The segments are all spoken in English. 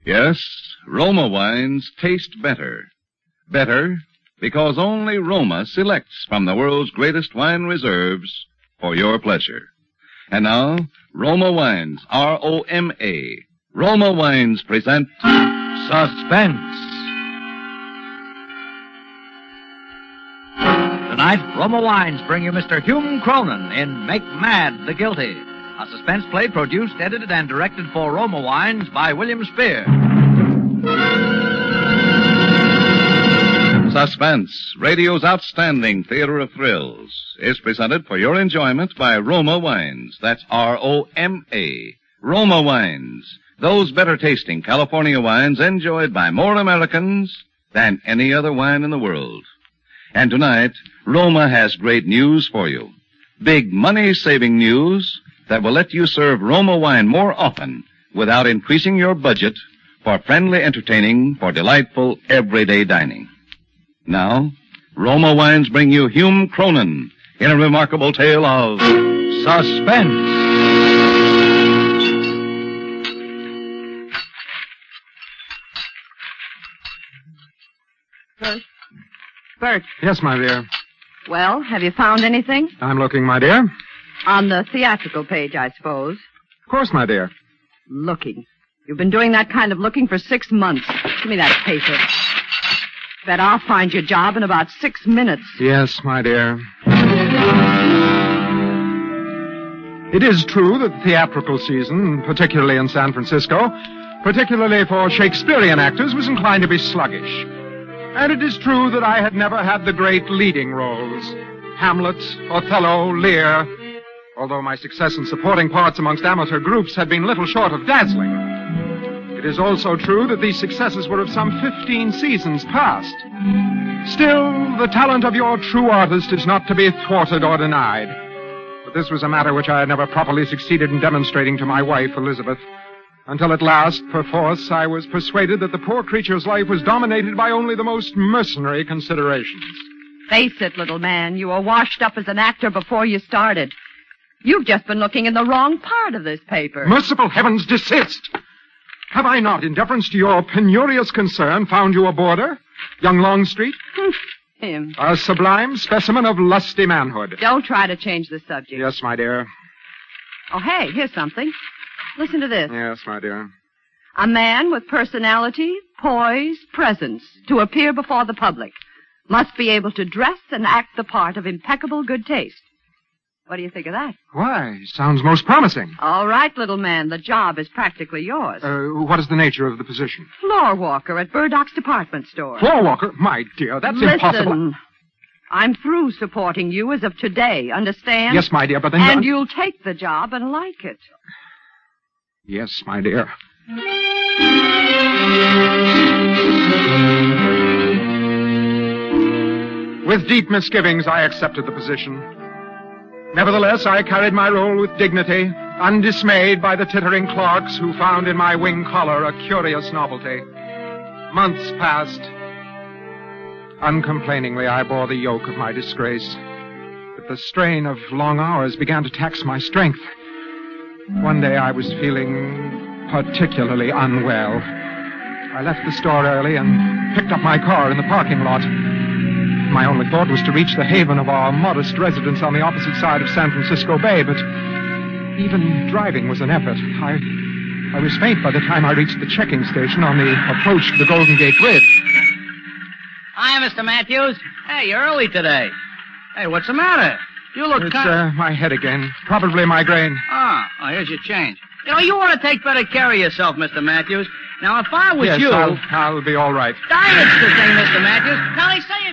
Yes, Roma wines taste better. Better because only Roma selects from the world's greatest wine reserves for your pleasure. And now, Roma Wines, R-O-M-A. Roma Wines present Suspense. Tonight, Roma Wines bring you Mr. Hume Cronin in Make Mad the Guilty, a suspense play produced, edited, and directed for Roma Wines by William Spear. Suspense, radio's outstanding theater of thrills, is presented for your enjoyment by Roma Wines. That's R-O-M-A. Roma Wines. Those better-tasting California wines enjoyed by more Americans than any other wine in the world. And tonight, Roma has great news for you. Big money-saving news that will let you serve Roma wine more often without increasing your budget for friendly entertaining, for delightful everyday dining. Now, Roma Wines bring you Hume Cronin in a remarkable tale of Suspense. Bert. Yes, my dear. Well, have you found anything? I'm looking, my dear. On the theatrical page, I suppose. Of course, my dear. Looking. You've been doing that kind of looking for 6 months. Give me that paper. Bet I'll find your job in about 6 minutes. Yes, my dear. It is true that the theatrical season, particularly in San Francisco, particularly for Shakespearean actors, was inclined to be sluggish. And it is true that I had never had the great leading roles. Hamlet, Othello, Lear. Although my success in supporting parts amongst amateur groups had been little short of dazzling. It is also true that these successes were of some 15 seasons past. Still, the talent of your true artist is not to be thwarted or denied. But this was a matter which I had never properly succeeded in demonstrating to my wife, Elizabeth. Until at last, perforce, I was persuaded that the poor creature's life was dominated by only the most mercenary considerations. Face it, little man. You were washed up as an actor before you started. You've just been looking in the wrong part of this paper. Merciful heavens, desist! Have I not, in deference to your penurious concern, found you a boarder? Young Longstreet? Him. A sublime specimen of lusty manhood. Don't try to change the subject. Yes, my dear. Oh, hey, here's something. Listen to this. Yes, my dear. A man with personality, poise, presence, to appear before the public, must be able to dress and act the part of impeccable good taste. What do you think of that? Why, sounds most promising. All right, little man, the job is practically yours. What is the nature of the position? Floor walker at Burdock's department store. Floor walker? My dear, that's impossible. Listen, I'm through supporting you as of today, understand? Yes, my dear, but then... And you'll take the job and like it. Yes, my dear. With deep misgivings, I accepted the position. Nevertheless, I carried my role with dignity, undismayed by the tittering clerks who found in my wing collar a curious novelty. Months passed. Uncomplainingly, I bore the yoke of my disgrace. But the strain of long hours began to tax my strength. One day I was feeling particularly unwell. I left the store early and picked up my car in the parking lot. My only thought was to reach the haven of our modest residence on the opposite side of San Francisco Bay, but even driving was an effort. I was faint by the time I reached the checking station on the approach to the Golden Gate Bridge. Hi, Mr. Matthews. Hey, you're early today. Hey, what's the matter? You look It's my head again. Probably migraine. Oh, here's your change. You know, you ought to take better care of yourself, Mr. Matthews. Now, if I was Yes, you... I'll be all right. Diet's the thing, Mr. Matthews. Now, they say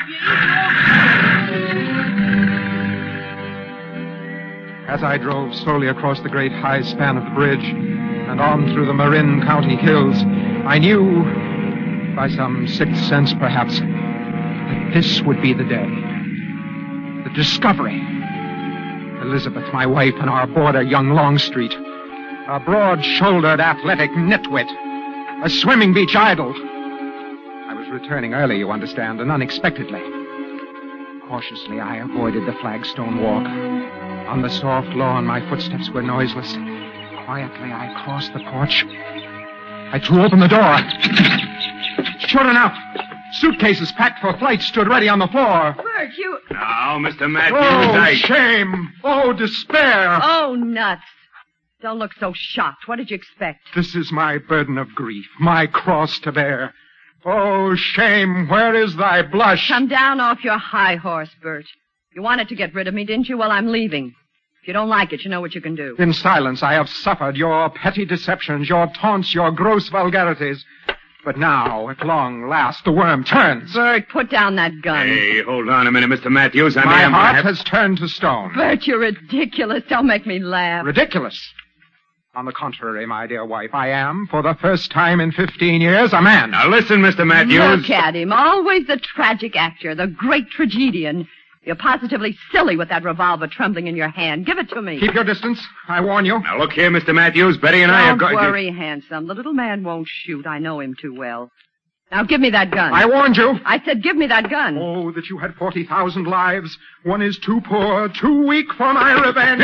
if you eat... As I drove slowly across the great high span of the bridge and on through the Marin County hills, I knew, by some sixth sense perhaps, that this would be the day. The discovery. Elizabeth, my wife, and our boarder, young Longstreet. A broad-shouldered, athletic nitwit. A swimming beach idol. I was returning early, you understand, and unexpectedly. Cautiously, I avoided the flagstone walk. On the soft lawn, my footsteps were noiseless. Quietly, I crossed the porch I threw open the door. Sure enough, suitcases packed for flight stood ready on the floor. Bert, you... Now, Mr. Matthews, Oh, shame. Oh, despair. Oh, nuts. Don't look so shocked. What did you expect? This is my burden of grief, my cross to bear. Oh, shame, where is thy blush? Come down off your high horse, Bert. You wanted to get rid of me, didn't you? Well, I'm leaving. If you don't like it, you know what you can do. In silence, I have suffered your petty deceptions, your taunts, your gross vulgarities. But now, at long last, the worm turns. Bert, put down that gun. Hey, hold on a minute, Mr. Matthews. My heart has turned to stone. Bert, you're ridiculous. Don't make me laugh. Ridiculous. On the contrary, my dear wife, I am, for the first time in 15 years, a man. Now listen, Mr. Matthews. Look at him. Always the tragic actor, the great tragedian. You're positively silly with that revolver trembling in your hand. Give it to me. Keep your distance. I warn you. Now look here, Mr. Matthews. Betty and I have got... Don't worry, handsome. The little man won't shoot. I know him too well. Now give me that gun. I warned you. I said give me that gun. Oh, that you had 40,000 lives. One is too poor, too weak for my revenge.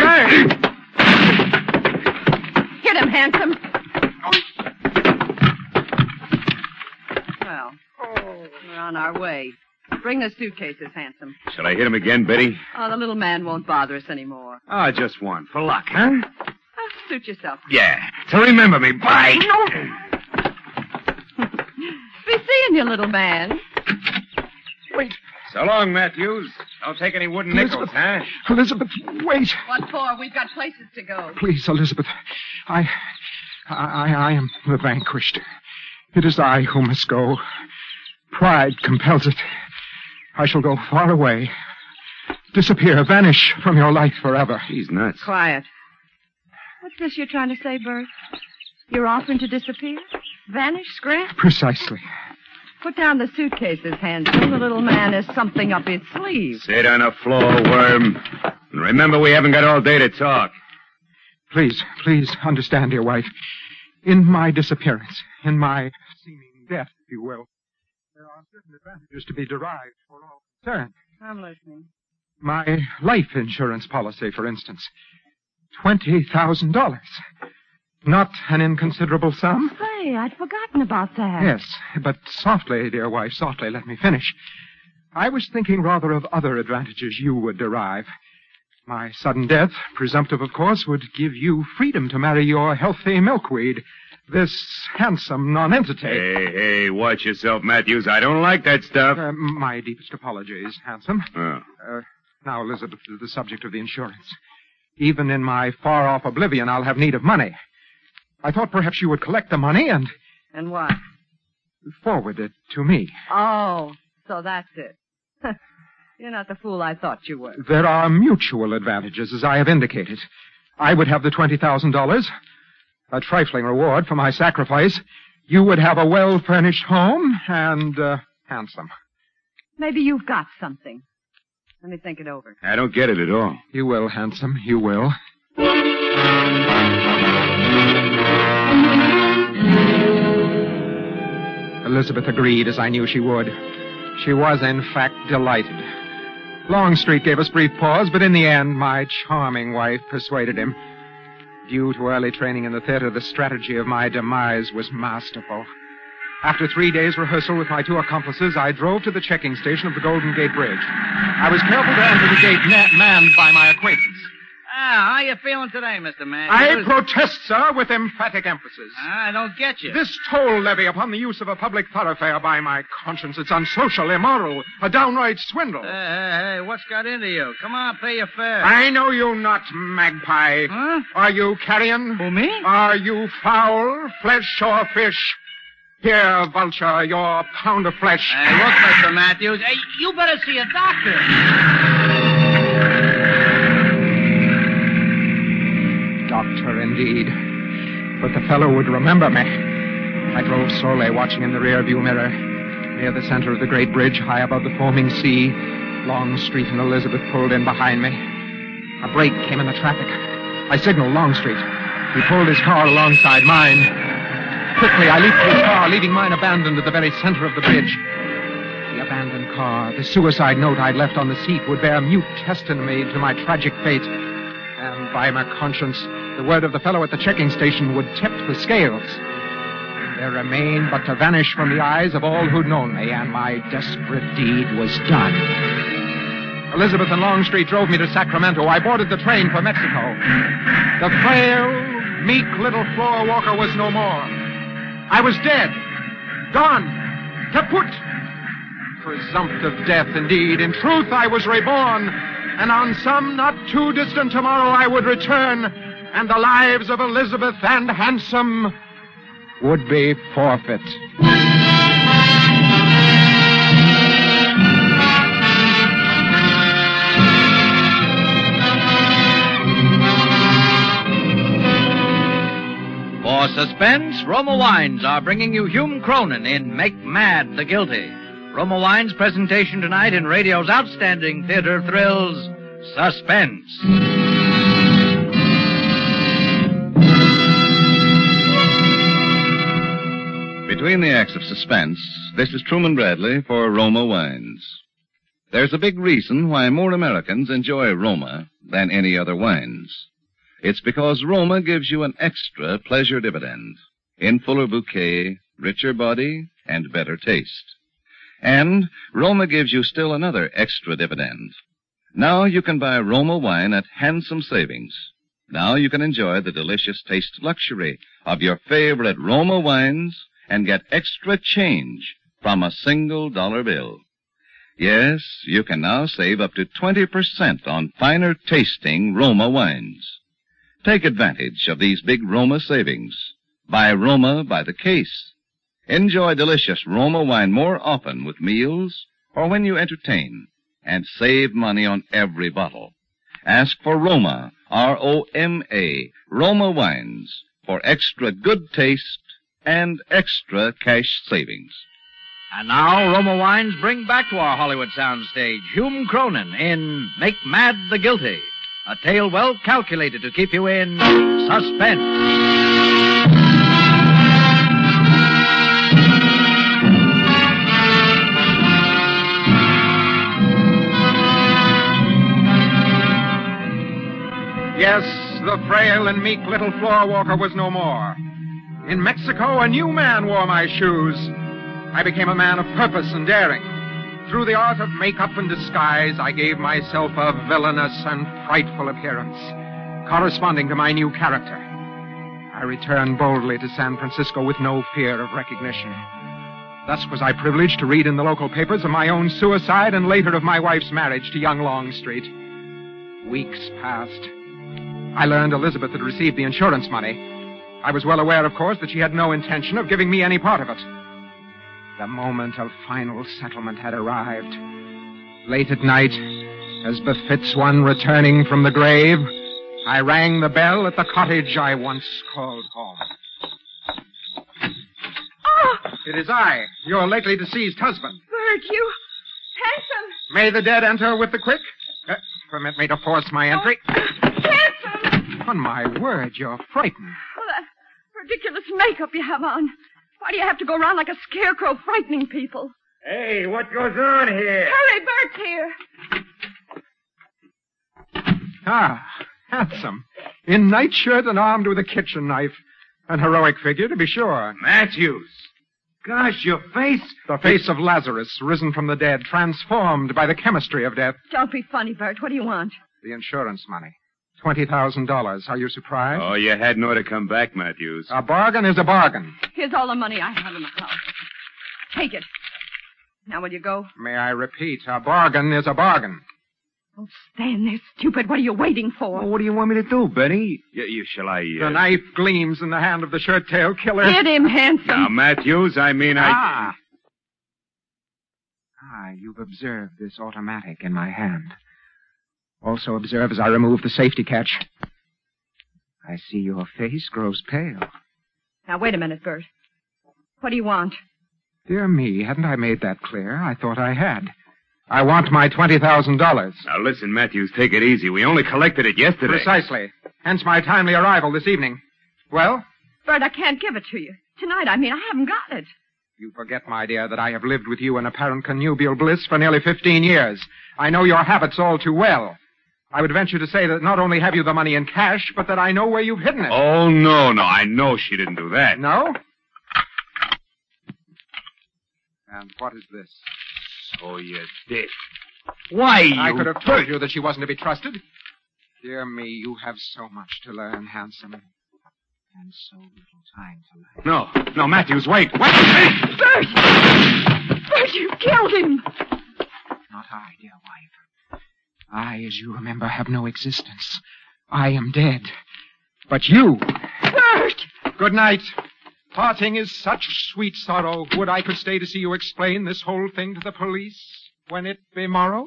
Hit him, handsome. Well, we're on our way. Bring the suitcases, handsome. Shall I hit him again, Betty? Oh, the little man won't bother us anymore. Oh, just one. For luck, huh? Suit yourself. Yeah. To remember me. Bye. Be seeing you, little man. Wait. So long, Matthews. Don't take any wooden nickels, huh? Elizabeth, wait. What for? We've got places to go. Please, Elizabeth. I am the vanquished. It is I who must go. Pride compels it. I shall go far away. Disappear, vanish from your life forever. He's nuts. Quiet. What's this you're trying to say, Bert? You're offering to disappear? Vanish, scrap? Precisely. Put down the suitcases, handsome. The little man has something up his sleeve. Sit on the floor, worm. And remember, we haven't got all day to talk. Please understand, dear wife. In my disappearance, in my seeming death, if you will, there are certain advantages to be derived for all concerned. I'm listening. My life insurance policy, for instance. $20,000. Not an inconsiderable sum. Say, I'd forgotten about that. Yes, but softly, dear wife, softly, let me finish. I was thinking rather of other advantages you would derive. My sudden death, presumptive, of course, would give you freedom to marry your healthy milkweed, this handsome nonentity. Hey, watch yourself, Matthews. I don't like that stuff. My deepest apologies, handsome. Oh. Now, Elizabeth, the subject of the insurance. Even in my far-off oblivion, I'll have need of money. I thought perhaps you would collect the money and... And what? Forward it to me. Oh, so that's it. You're not the fool I thought you were. There are mutual advantages, as I have indicated. I would have the $20,000, a trifling reward for my sacrifice. You would have a well-furnished home and, handsome. Maybe you've got something. Let me think it over. I don't get it at all. You will, handsome, you will. Elizabeth agreed, as I knew she would. She was, in fact, delighted. Longstreet gave us brief pause, but in the end, my charming wife persuaded him. Due to early training in the theater, the strategy of my demise was masterful. After 3 days' rehearsal with my two accomplices, I drove to the checking station of the Golden Gate Bridge. I was careful to enter the gate manned by my acquaintance. How you feeling today, Mr. I Matthews? protest, sir, with emphatic emphasis. I don't get you. This toll levy upon the use of a public thoroughfare, by my conscience, it's unsocial, immoral, a downright swindle. Hey, what's got into you? Come on, pay your fare. I know you not, magpie. Huh? Are you carrion? Who, me? Are you fowl, flesh, or fish? Here, vulture, your pound of flesh. Hey, look, Mr. Matthews. Hey, you better see a doctor. Doctor, indeed. But the fellow would remember me. I drove slowly, watching in the rearview mirror. Near the center of the great bridge, high above the foaming sea, Longstreet and Elizabeth pulled in behind me. A break came in the traffic. I signaled Longstreet. He pulled his car alongside mine. Quickly, I leaped to his car, leaving mine abandoned at the very center of the bridge. The abandoned car, the suicide note I'd left on the seat, would bear mute testimony to my tragic fate. And by my conscience, the word of the fellow at the checking station would tip the scales. There remained but to vanish from the eyes of all who'd known me, and my desperate deed was done. Elizabeth and Longstreet drove me to Sacramento. I boarded the train for Mexico. The frail, meek little floor walker was no more. I was dead. Gone. Kaput. Presumptive death, indeed. In truth, I was reborn. And on some not too distant tomorrow I would return, and the lives of Elizabeth and Handsome would be forfeit. For suspense, Roma Wines are bringing you Hume Cronin in Make Mad the Guilty. Roma Wines' presentation tonight in radio's outstanding theater of thrills, Suspense. Between the acts of Suspense, this is Truman Bradley for Roma Wines. There's a big reason why more Americans enjoy Roma than any other wines. It's because Roma gives you an extra pleasure dividend in fuller bouquet, richer body, and better taste. And Roma gives you still another extra dividend. Now you can buy Roma wine at handsome savings. Now you can enjoy the delicious taste luxury of your favorite Roma wines and get extra change from a single dollar bill. Yes, you can now save up to 20% on finer tasting Roma wines. Take advantage of these big Roma savings. Buy Roma by the case. Enjoy delicious Roma wine more often with meals or when you entertain, and save money on every bottle. Ask for Roma, R-O-M-A, Roma wines, for extra good taste and extra cash savings. And now Roma Wines bring back to our Hollywood soundstage Hume Cronin in Make Mad the Guilty, a tale well calculated to keep you in suspense. Yes, the frail and meek little floor walker was no more. In Mexico, a new man wore my shoes. I became a man of purpose and daring. Through the art of makeup and disguise, I gave myself a villainous and frightful appearance, corresponding to my new character. I returned boldly to San Francisco with no fear of recognition. Thus was I privileged to read in the local papers of my own suicide and later of my wife's marriage to young Longstreet. Weeks passed. I learned Elizabeth had received the insurance money. I was well aware, of course, that she had no intention of giving me any part of it. The moment of final settlement had arrived. Late at night, as befits one returning from the grave, I rang the bell at the cottage I once called home. Oh! It is I, your lately deceased husband. Bert, you... Handsome! May the dead enter with the quick? Permit me to force my entry. Handsome! On my word, you're frightened. Oh, that ridiculous makeup you have on. Why do you have to go around like a scarecrow frightening people? Hey, what goes on here? Hurry, Bert's here. Ah, Handsome. In nightshirt and armed with a kitchen knife. An heroic figure, to be sure. Matthews. Gosh, your face. The face of Lazarus, risen from the dead, transformed by the chemistry of death. Don't be funny, Bert. What do you want? The insurance money. $20,000. Are you surprised? Oh, you hadn't ought to come back, Matthews. A bargain is a bargain. Here's all the money I have in the house. Take it. Now will you go? May I repeat, a bargain is a bargain. Oh, stand there, stupid. What are you waiting for? Well, what do you want me to do, Benny? Shall I... The knife gleams in the hand of the shirt-tail killer. Hit him, Handsome. Now, Matthews, I mean, You've observed this automatic in my hand. Also observe as I remove the safety catch. I see your face grows pale. Now, wait a minute, Bert. What do you want? Dear me, hadn't I made that clear? I thought I had. I want my $20,000. Now, listen, Matthews, take it easy. We only collected it yesterday. Precisely. Hence my timely arrival this evening. Well? Bert, I can't give it to you. Tonight, I haven't got it. You forget, my dear, that I have lived with you in apparent connubial bliss for nearly 15 years. I know your habits all too well. I would venture to say that not only have you the money in cash, but that I know where you've hidden it. Oh, no, I know she didn't do that. No? And what is this? So you did. Why, you... I could have told you that she wasn't to be trusted. Dear me, you have so much to learn, handsome. And so little time to learn. No, Matthews, wait. Bert! Bert, you killed him! Not I, dear wife. I, as you remember, have no existence. I am dead. But you... Bert! Good night. Parting is such sweet sorrow. Would I could stay to see you explain this whole thing to the police when it be morrow?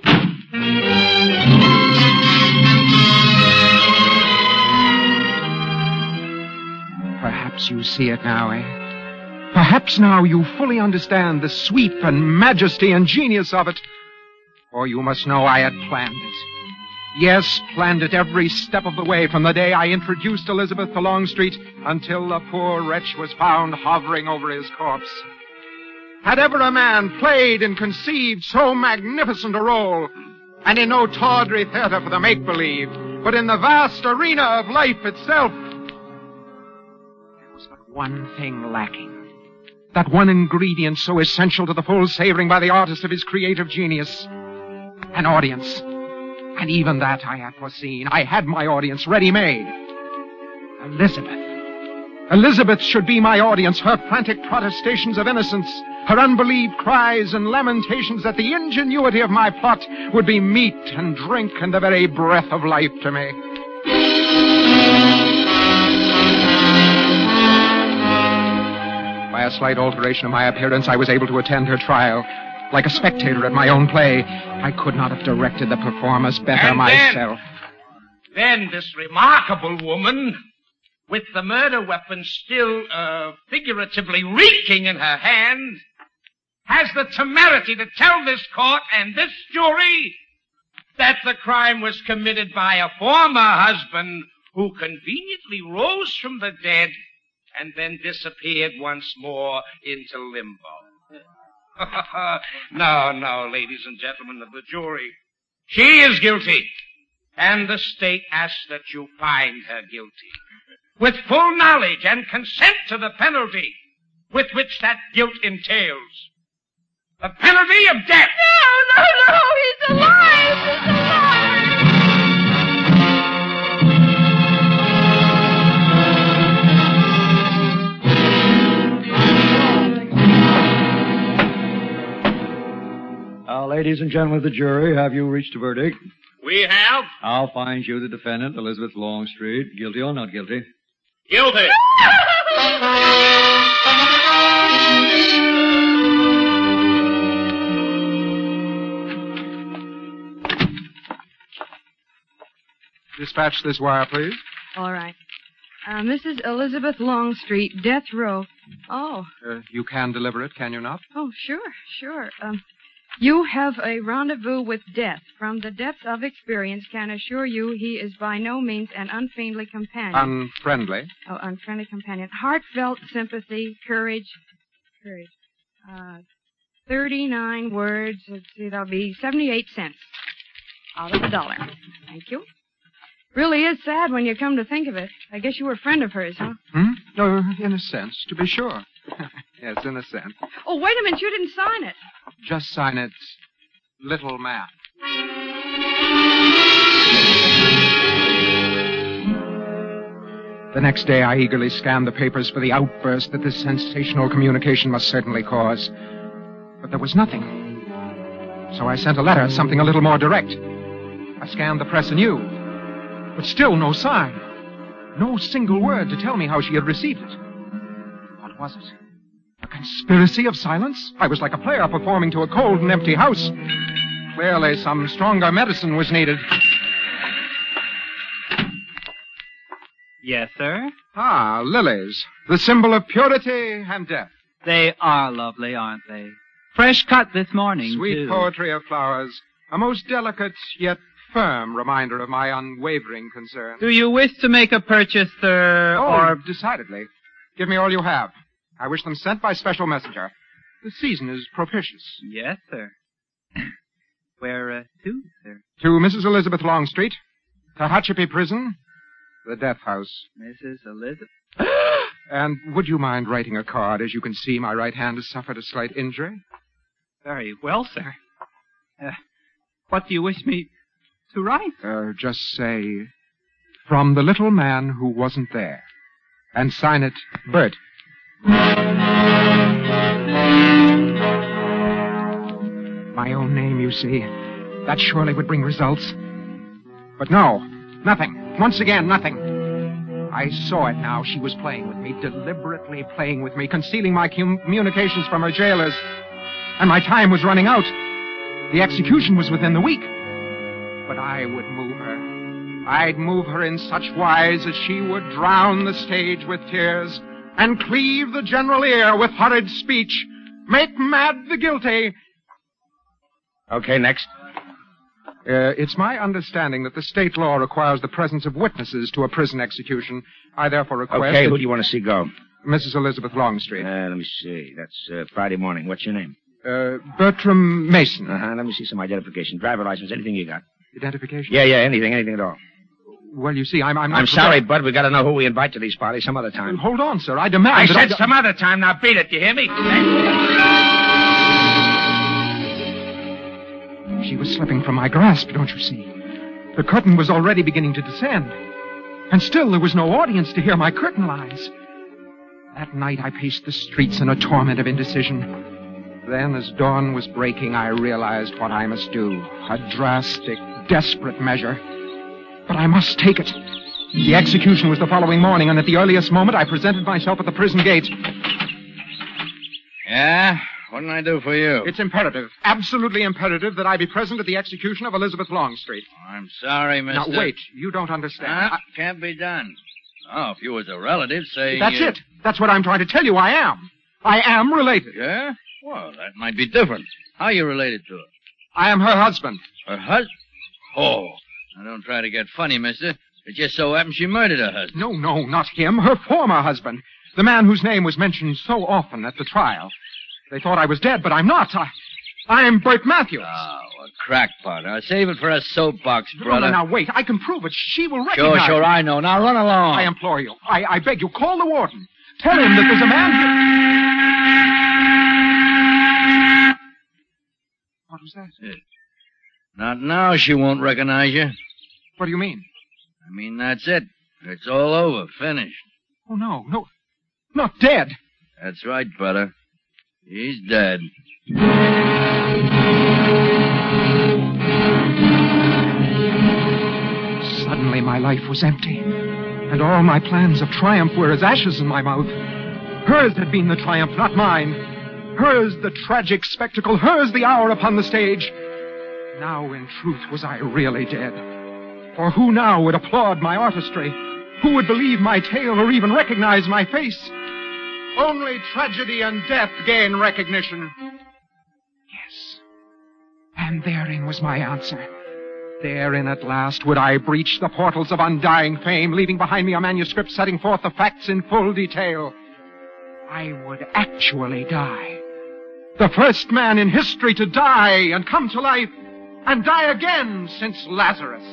Perhaps you see it now, eh? Perhaps now you fully understand the sweep and majesty and genius of it. For you must know I had planned it. Yes, planned it every step of the way from the day I introduced Elizabeth to Longstreet until the poor wretch was found hovering over his corpse. Had ever a man played and conceived so magnificent a role, and in no tawdry theater for the make-believe, but in the vast arena of life itself, there was but one thing lacking. That one ingredient so essential to the full savoring by the artist of his creative genius. An audience. And even that I had foreseen. I had my audience ready-made. Elizabeth. Elizabeth should be my audience. Her frantic protestations of innocence, her unbelieved cries and lamentations at the ingenuity of my plot would be meat and drink and the very breath of life to me. By a slight alteration of my appearance, I was able to attend her trial. Like a spectator at my own play, I could not have directed the performance better and myself. Then this remarkable woman, with the murder weapon still figuratively reeking in her hand, has the temerity to tell this court and this jury that the crime was committed by a former husband who conveniently rose from the dead and then disappeared once more into limbo. No, ladies and gentlemen of the jury. She is guilty, and the state asks that you find her guilty, with full knowledge and consent to the penalty with which that guilt entails. The penalty of death. No, he's alive! He's alive! Now, ladies and gentlemen of the jury, have you reached a verdict? We have. I'll find you, the defendant, Elizabeth Longstreet, guilty or not guilty. Guilty. Dispatch this wire, please. All right. Mrs. Elizabeth Longstreet, death row. Oh. You can deliver it, can you not? Oh, sure. You have a rendezvous with death. From the depths of experience can assure you he is by no means an unfriendly companion. Unfriendly? Oh, unfriendly companion. Heartfelt sympathy, courage. 39 words. Let's see, that'll be 78 cents out of $1. Thank you. Really is sad when you come to think of it. I guess you were a friend of hers, huh? In a sense, to be sure. Yes, in a sense. Oh, wait a minute. You didn't sign it. Just sign it, Little Man. The next day, I eagerly scanned the papers for the outburst that this sensational communication must certainly cause. But there was nothing. So I sent a letter, something a little more direct. I scanned the press anew. But still no sign. No single word to tell me how she had received it. What was it? A conspiracy of silence? I was like a player performing to a cold and empty house. Clearly, some stronger medicine was needed. Yes, sir? Ah, lilies. The symbol of purity and death. They are lovely, aren't they? Fresh cut this morning, Sweet too. poetry of flowers. A most delicate yet firm reminder of my unwavering concern. Do you wish to make a purchase, sir, or... decidedly. Give me all you have. I wish them sent by special messenger. The season is propitious. Yes, sir. Where to, sir? To Mrs. Elizabeth Longstreet, Tehachapi Prison, the death house. Mrs. Elizabeth? And would you mind writing a card? As you can see, my right hand has suffered a slight injury. Very well, sir. What do you wish me to write? Just say, from the little man who wasn't there. And sign it, Bert. My own name, you see. That surely would bring results. But no, nothing. Once again, nothing. I saw it now. She was playing with me, deliberately playing with me, concealing my communications from her jailers. And my time was running out. The execution was within the week. But I would move her. I'd move her in such wise as she would drown the stage with tears and cleave the general ear with horrid speech, make mad the guilty. Okay, next. It's my understanding that the state law requires the presence of witnesses to a prison execution. I therefore request... Okay, who do you want to see go? Mrs. Elizabeth Longstreet. Let me see. That's Friday morning. What's your name? Bertram Mason. Let me see some identification. Driver license, anything you got. Identification? Yeah, anything at all. Well, you see, I'm sorry, Bud. We got to know who we invite to these parties some other time. Hold on, sir. I demand I said some other time. Now beat it. You hear me? She was slipping from my grasp, don't you see? The curtain was already beginning to descend. And still there was no audience to hear my curtain lies. That night I paced the streets in a torment of indecision. Then, as dawn was breaking, I realized what I must do. A drastic, desperate measure. But I must take it. The execution was the following morning, and at the earliest moment I presented myself at the prison gate. Yeah? What can I do for you? It's imperative, absolutely imperative, that I be present at the execution of Elizabeth Longstreet. I'm sorry, mister. Now, wait. You don't understand. Can't be done. Oh, if you was a relative, say... That's it. That's what I'm trying to tell you. I am. I am related. Yeah? Well, that might be different. How are you related to her? I am her husband. Her husband? Oh. Now, don't try to get funny, mister. It just so happens she murdered her husband. No, not him. Her former husband. The man whose name was mentioned so often at the trial. They thought I was dead, but I'm not. I'm Bert Matthews. Oh, a crackpot. Now, save it for a soapbox, brother. No, now, wait. I can prove it. She will recognize Sure, I know. Now, run along. I implore you. I beg you, call the warden. Tell him that there's a man here... What was that? Not now she won't recognize you. What do you mean? I mean, that's it. It's all over. Finished. Oh, no. Not dead. That's right, brother. He's dead. Suddenly my life was empty, and all my plans of triumph were as ashes in my mouth. Hers had been the triumph, not mine. Hers the tragic spectacle, hers the hour upon the stage. Now, in truth, was I really dead? For who now would applaud my artistry? Who would believe my tale or even recognize my face? Only tragedy and death gain recognition. Yes. And therein was my answer. Therein at last would I breach the portals of undying fame, leaving behind me a manuscript setting forth the facts in full detail. I would actually die. The first man in history to die and come to life, and die again since Lazarus.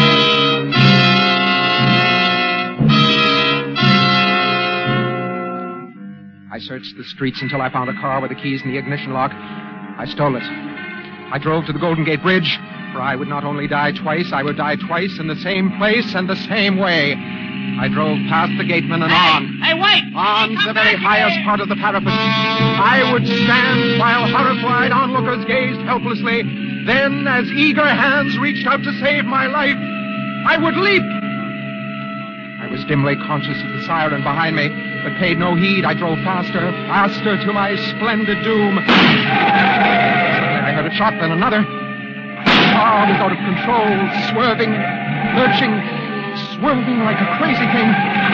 I searched the streets until I found a car with the keys in the ignition lock. I stole it. I drove to the Golden Gate Bridge, for I would not only die twice, I would die twice in the same place and the same way. I drove past the gateman and on. Hey, wait! On to the very highest part of the parapet. I would stand while horrified onlookers gazed helplessly. Then, as eager hands reached out to save my life, I would leap. I was dimly conscious of the siren behind me, but paid no heed. I drove faster to my splendid doom. Suddenly I heard a shot, then another. My car was out of control, swerving, lurching, swerving like a crazy thing.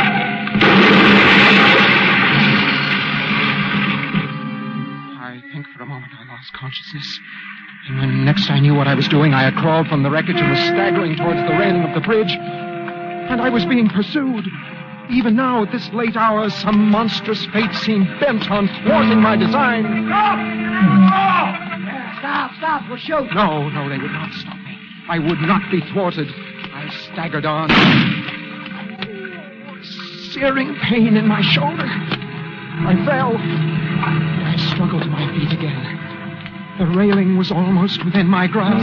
I think for a moment I lost consciousness. And when next I knew what I was doing, I had crawled from the wreckage and was staggering towards the railing of the bridge. And I was being pursued. Even now, at this late hour, some monstrous fate seemed bent on thwarting my design. Stop, we'll shoot. No, they would not stop me. I would not be thwarted. I staggered on. Searing pain in my shoulder. I fell. I struggled to my feet again. The railing was almost within my grasp.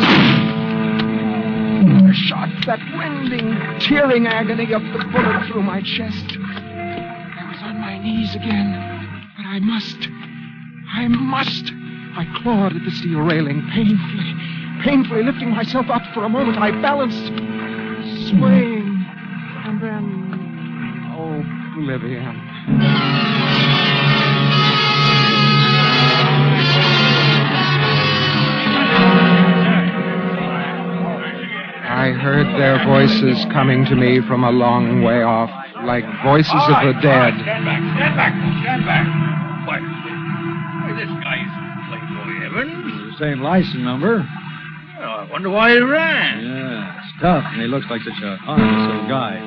The shot, that rending, tearing agony of the bullet through my chest. I was on my knees again, but I must. I clawed at the steel railing painfully lifting myself up. For a moment I balanced, swaying, and then oblivion. I heard their voices coming to me from a long way off, like voices of the dead. Stand back. What? This guy's Playboy Evans. The same license number. Well, I wonder why he ran. Yeah, it's tough, and he looks like such a harmless little guy.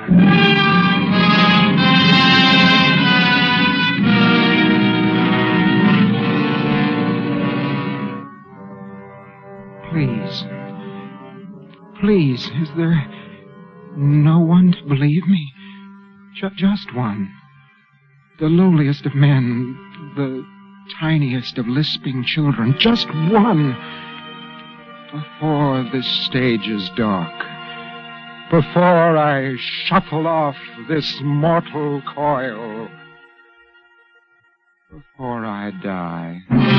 Please, is there no one to believe me? Just one. The lowliest of men, the tiniest of lisping children. Just one. Before this stage is dark. Before I shuffle off this mortal coil. Before I die.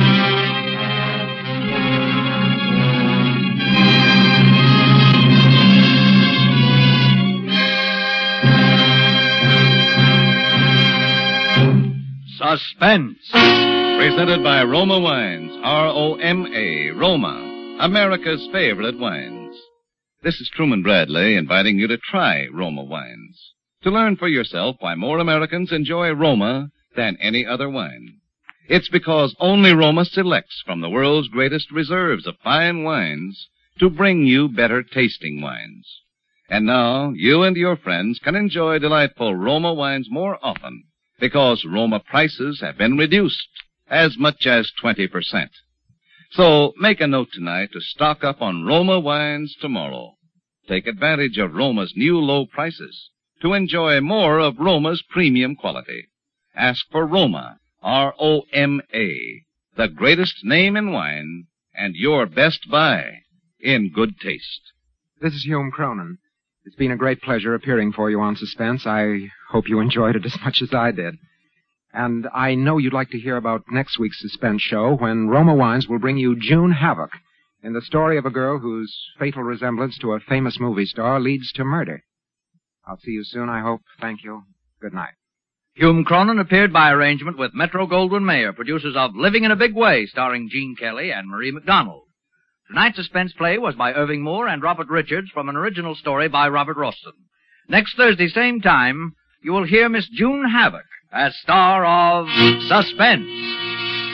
Suspense. Presented by Roma Wines, R-O-M-A, Roma, America's favorite wines. This is Truman Bradley inviting you to try Roma Wines, to learn for yourself why more Americans enjoy Roma than any other wine. It's because only Roma selects from the world's greatest reserves of fine wines to bring you better tasting wines. And now, you and your friends can enjoy delightful Roma wines more often, because Roma prices have been reduced as much as 20%. So make a note tonight to stock up on Roma wines tomorrow. Take advantage of Roma's new low prices to enjoy more of Roma's premium quality. Ask for Roma, R-O-M-A, the greatest name in wine and your best buy in good taste. This is Hume Cronin. It's been a great pleasure appearing for you on Suspense. I hope you enjoyed it as much as I did. And I know you'd like to hear about next week's Suspense show when Roma Wines will bring you June Havoc in the story of a girl whose fatal resemblance to a famous movie star leads to murder. I'll see you soon, I hope. Thank you. Good night. Hume Cronin appeared by arrangement with Metro-Goldwyn-Mayer, producers of Living in a Big Way, starring Gene Kelly and Marie McDonald. Tonight's suspense play was by Irving Moore and Robert Richards from an original story by Robert Rossum. Next Thursday, same time, you will hear Miss June Havoc as star of Suspense.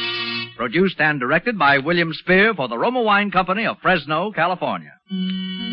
Produced and directed by William Spear for the Roma Wine Company of Fresno, California.